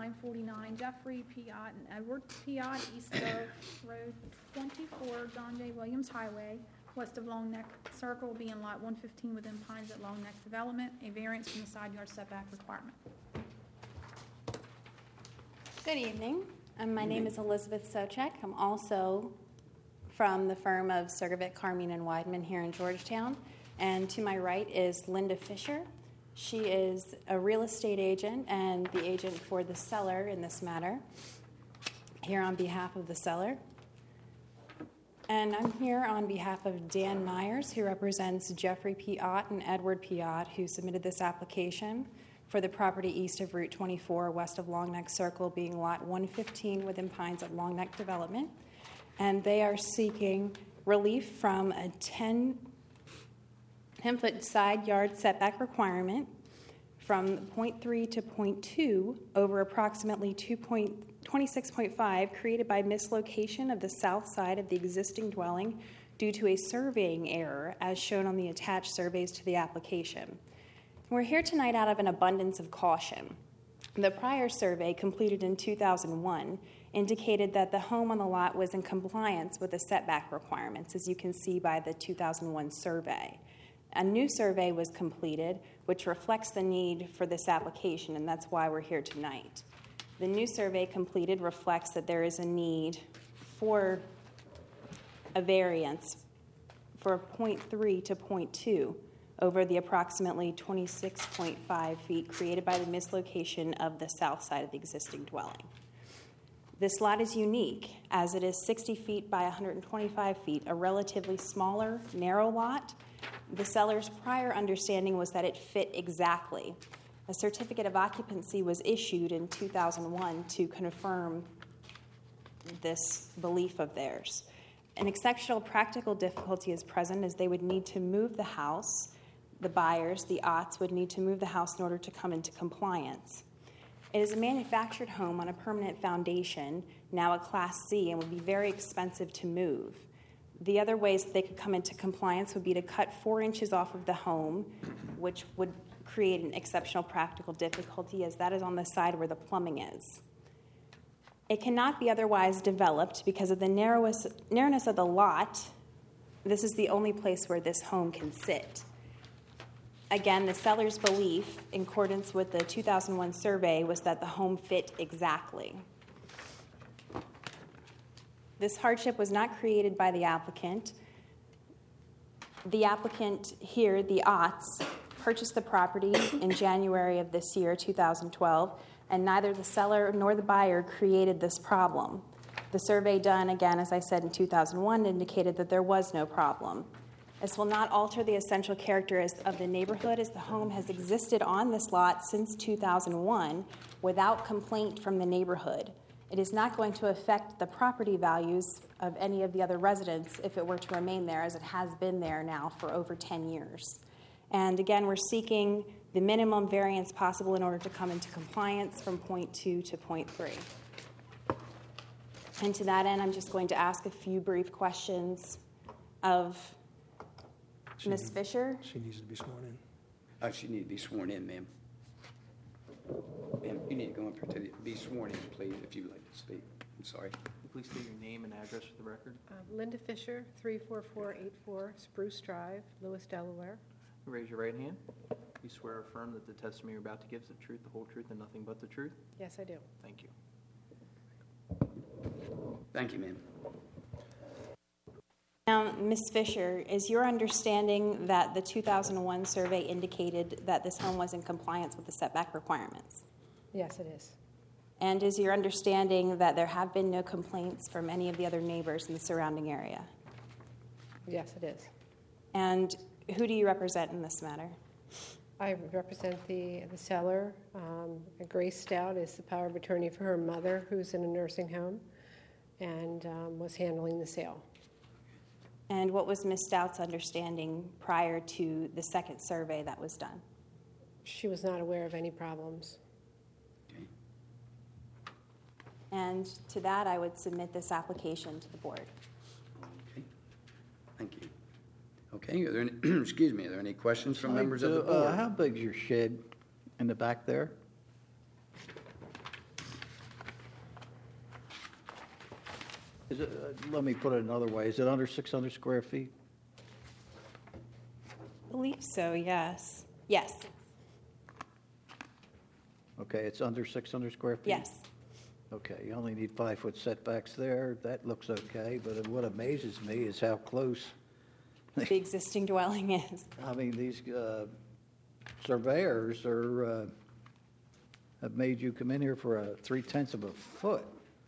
949 Jeffrey Piott and Edward Piott, east of Road 24, John J. Williams Highway, west of Long Neck Circle, being lot 115 within Pines at Long Neck Development, a variance from the side yard setback requirement. Good evening. My name is Elizabeth Sochek. I'm also from the firm of Sergevich, Carmine, and Weidman here in Georgetown. And to my right is Linda Fisher. She is a real estate agent and the agent for the seller in this matter, here on behalf of the seller. And I'm here on behalf of Dan Myers, who represents Jeffrey Piott and Edward Piott, who submitted this application for the property east of Route 24, west of Long Neck Circle, being lot 115 within Pines at Long Neck Development. And they are seeking relief from a 10-foot side yard setback requirement from 0.3 to 0.2 over approximately 26.5 created by mislocation of the south side of the existing dwelling due to a surveying error as shown on the attached surveys to the application. We're here tonight out of an abundance of caution. The prior survey, completed in 2001, indicated that the home on the lot was in compliance with the setback requirements, as you can see by the 2001 survey. A new survey was completed, which reflects the need for this application, and that's why we're here tonight. The new survey completed reflects that there is a need for a variance for 0.3 to 0.2 over the approximately 26.5 feet created by the mislocation of the south side of the existing dwelling. This lot is unique, as it is 60 feet by 125 feet, a relatively smaller, narrow lot. The seller's prior understanding was that it fit exactly. A certificate of occupancy was issued in 2001 to confirm this belief of theirs. An exceptional practical difficulty is present, as they would need to move the house. The buyers, the Otts, would need to move the house in order to come into compliance. It is a manufactured home on a permanent foundation, now a Class C, and would be very expensive to move. The other ways that they could come into compliance would be to cut 4 inches off of the home, which would create an exceptional practical difficulty, as that is on the side where the plumbing is. It cannot be otherwise developed because of the narrowness of the lot. This is the only place where this home can sit. Again, the seller's belief, in accordance with the 2001 survey, was that the home fit exactly. This hardship was not created by the applicant. The applicant here, the Otts, purchased the property in January of this year, 2012, and neither the seller nor the buyer created this problem. The survey done, again, as I said, in 2001, indicated that there was no problem. This will not alter the essential character of the neighborhood, as the home has existed on this lot since 2001 without complaint from the neighborhood. It is not going to affect the property values of any of the other residents if it were to remain there, as it has been there now for over 10 years. And again, we're seeking the minimum variance possible in order to come into compliance from 0.2 to 0.3. And to that end, I'm just going to ask a few brief questions of Ms. Fisher. She needs to be sworn in. She needs to be sworn in, ma'am. Ma'am, you need to go up here to be sworn in, please, if you would like to speak. I'm sorry. Please state your name and address for the record. Linda Fisher, 34484 Spruce Drive, Lewis, Delaware. Raise your right hand. You swear or affirm that the testimony you're about to give is the truth, the whole truth, and nothing but the truth? Yes, I do. Thank you. Thank you, ma'am. Now, Ms. Fisher, is your understanding that the 2001 survey indicated that this home was in compliance with the setback requirements? Yes, it is. And is your understanding that there have been no complaints from any of the other neighbors in the surrounding area? Yes, it is. And who do you represent in this matter? I represent the seller. Grace Stout is the power of attorney for her mother, who's in a nursing home, and was handling the sale. And what was Ms. Stout's understanding prior to the second survey that was done? She was not aware of any problems. Okay. And to that, I would submit this application to the board. Okay. Thank you. Okay. Are there any, excuse me, are there any questions from members of the board? How big is your shed in the back there? Is it, let me put it another way. Is it under 600 square feet? I believe so, yes. Yes, Okay, it's under 600 square feet? yes. Okay, you only need 5-foot setbacks there. That looks okay, but what amazes me is how close, The existing dwelling is. I mean, these surveyors have made you come in here for a 3/10 of a foot.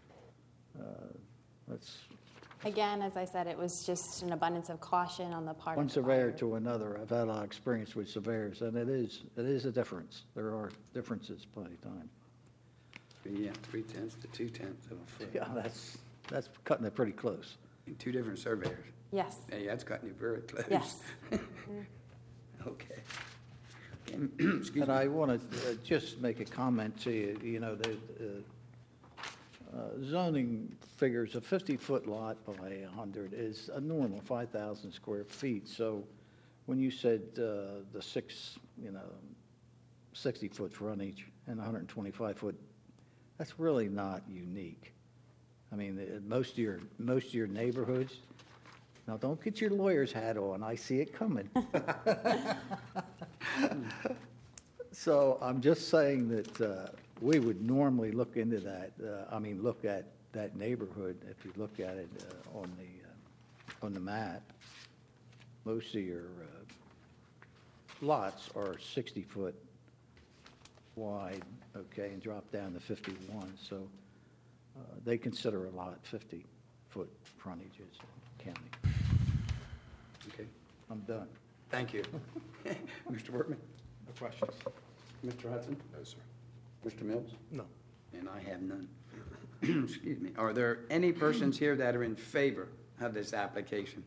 That's Again, as I said, it was just an abundance of caution on the part one of the surveyor buyer. to another. I've had a lot of experience with surveyors, and it is a difference. There are differences plenty of time. Yeah, 3/10 to 2/10 of a foot. Yeah, that's cutting it pretty close. In two different surveyors. Yes, Hey, that's cutting it very close. yes. Okay. Excuse And me. I want to just make a comment to you. You know, the zoning figures a 50-foot lot by 100 is a normal 5,000 square feet. So when you said the 60-foot frontage and 125-foot, that's really not unique. I mean, most of your neighborhoods. Now, don't get your lawyer's hat on. I see it coming. So I'm just saying that we would normally look into that. Look at that neighborhood. If you look at it on the map, most of your lots are 60-foot wide, okay, and drop down to 51. So they consider a lot 50-foot frontages in county. Okay, I'm done. thank you. Mr. Workman? No questions. Mr. Hudson? No, sir. Mr. Mills? No. And I have none. Excuse me. Are there any persons here that are in favor of this application?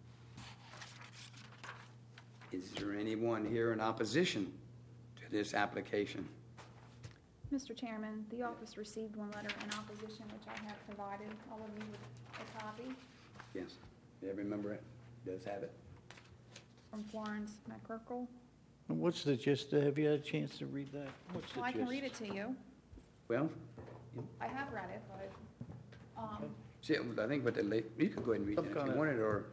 Is there anyone here in opposition to this application? Mr. Chairman, the office received one letter in opposition, which I have provided all of you with a copy Yes. Every member does have it. from Florence McCurkle. And what's the gist? Have you had a chance to read that? What's the Well, I can gist? read it to you. Well, I have read it, but, see, I think what you could go ahead and read Some that if you kinda- wanted, or,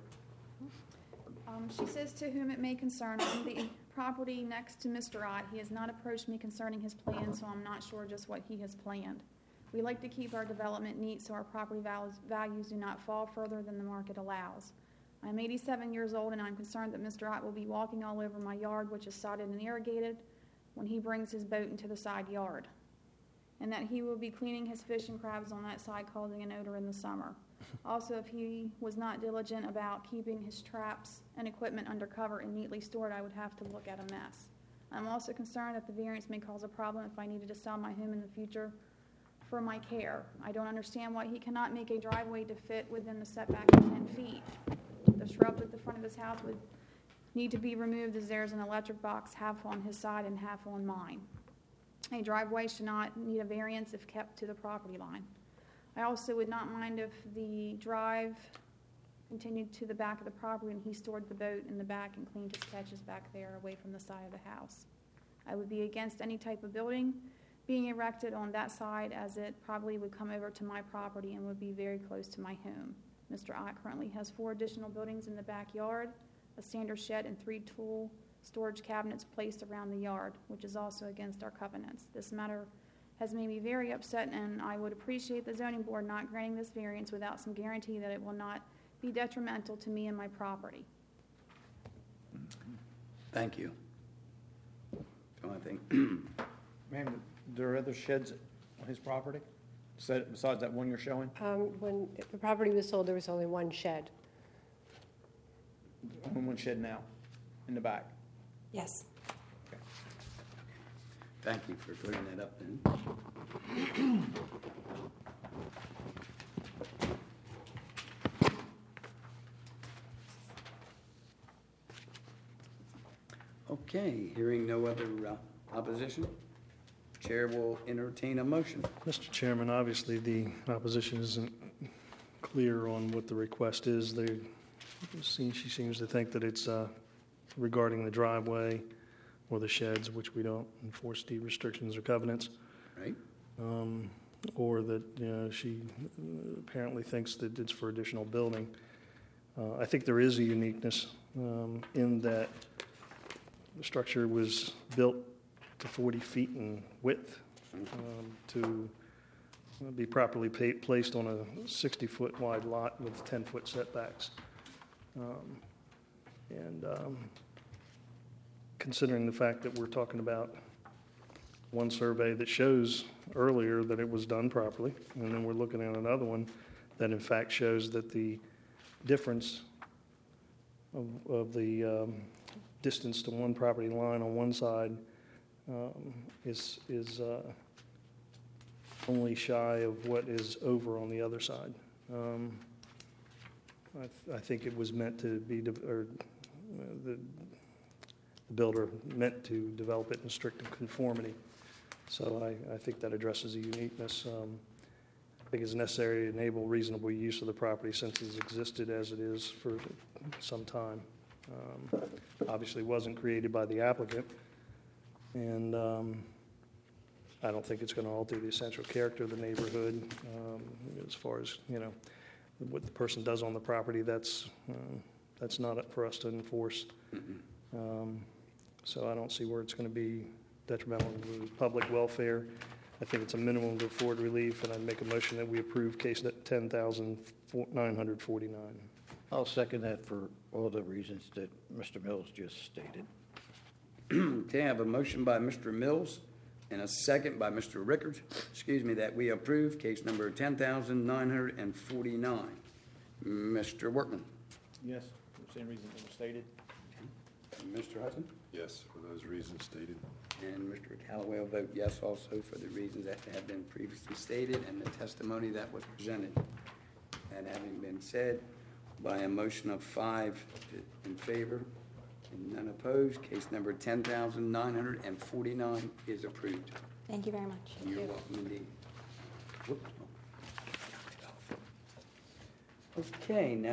she says, "To whom it may concern, on the property next to Mr. Ott, he has not approached me concerning his plans, so I'm not sure just what he has planned. We like to keep our development neat so our property values do not fall further than the market allows. I'm 87 years old, and I'm concerned that Mr. Ott will be walking all over my yard, which is sodded and irrigated, when he brings his boat into the side yard, and that he will be cleaning his fish and crabs on that side, causing an odor in the summer. Also, if he was not diligent about keeping his traps and equipment under cover and neatly stored, I would have to look at a mess. I'm also concerned that the variance may cause a problem if I needed to sell my home in the future for my care. I don't understand why he cannot make a driveway to fit within the setback of 10 feet. The shrubs at the front of his house would need to be removed, as there's an electric box half on his side and half on mine. A driveway should not need a variance if kept to the property line. I also would not mind if the drive continued to the back of the property and he stored the boat in the back and cleaned his catches back there away from the side of the house. I would be against any type of building being erected on that side, as it probably would come over to my property and would be very close to my home. Mr. Ott currently has 4 additional buildings in the backyard, a standard shed, and 3 tool storage cabinets placed around the yard, which is also against our covenants. This matter has made me very upset, and I would appreciate the zoning board not granting this variance without some guarantee that it will not be detrimental to me and my property. thank you. So I think, Ma'am, there are other sheds on his property? Besides that one you're showing? When the property was sold, there was only one shed. Only one shed now, in the back? Yes. thank you for clearing that up then. Okay, hearing no other opposition, Chair will entertain a motion. Mr. Chairman, obviously, the opposition isn't clear on what the request is. She seems to think that it's regarding the driveway or the sheds, which we don't enforce deed restrictions or covenants. Right? or that, she apparently thinks that it's for additional building. I think there is a uniqueness in that the structure was built to 40 feet in width to be properly placed on a 60-foot wide lot with 10-foot setbacks. Considering the fact that we're talking about one survey that shows earlier that it was done properly, and then we're looking at another one that in fact shows that the difference of the distance to one property line on one side is only shy of what is over on the other side. I think it was meant to be, the builder meant to develop it in strict conformity. So I think that addresses a uniqueness. I think it's necessary to enable reasonable use of the property since it's existed as it is for some time. Obviously wasn't created by the applicant, and I don't think it's going to alter the essential character of the neighborhood. As far as, what the person does on the property, that's not up for us to enforce. So I don't see where it's going to be detrimental to public welfare. I think it's a minimum to afford relief, and I'd make a motion that we approve case 10,949. I'll second that for all the reasons that Mr. Mills just stated. Okay, I have a motion by Mr. Mills and a second by Mr. Rickards, that we approve case number 10,949. Mr. Workman. Yes, for the same reasons that were stated. Mr. Hudson? Yes, for those reasons stated. And Mr. Callaway will vote yes also for the reasons that have been previously stated and the testimony that was presented. That having been said, by a motion of 5 in favor and none opposed, case number 10,949 is approved. Thank you very much. You're welcome indeed. Whoops. Okay, now